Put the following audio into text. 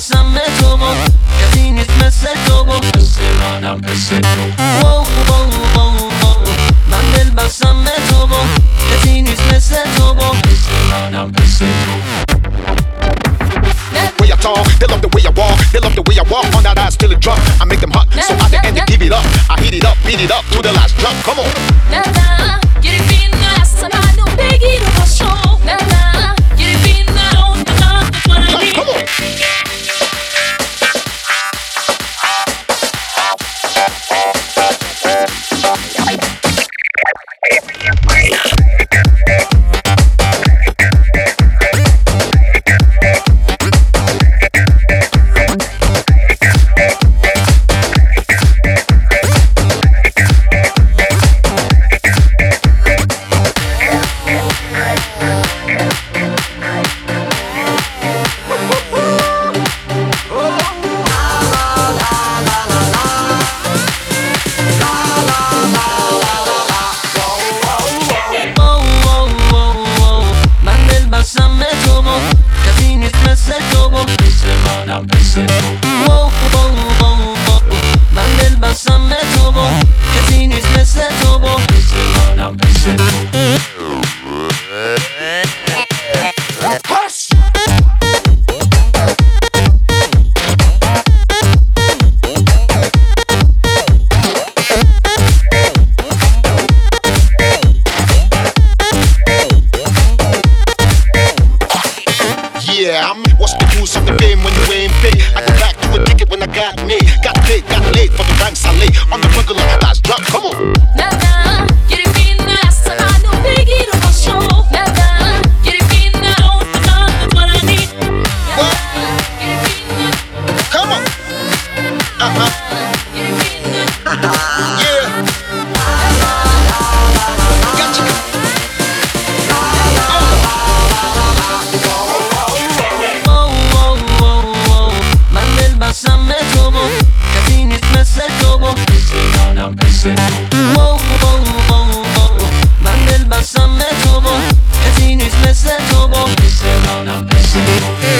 بسم تو با کسی نیست مثل تو با مثل منم مثل تو من دل بسم تو با کسی نیست مثل تو با مثل منم مثل تو Way I talk, they love the way I walk. They love the way I walk on that ass till it drop. I make them hot, so at the end they give it up. I heat it up, beat it up to the last drop. Come on. Nada, geri finna samano begiro pasho. Nada, geri finna on the Come on. من دل بسم تو با کسی نیست مثل تو با مثل منم مثل تو Yeah, what's the use of the fame when you ain't paid? I go back to a ticket when I got me. Got paid, got late for the ranks I lay. On the regular, last drop, come on. Nada, geri finna samano begiro pasho. Nada, geri finna on the twarani. Geri finna. Come on. Geri finna. Yeah. Gotcha. من دل بسم تو با کسی نیست مثل تو با مثل منم مثل تو من دل بسم تو با کسی نیست مثل تو با مثل منم مثل تو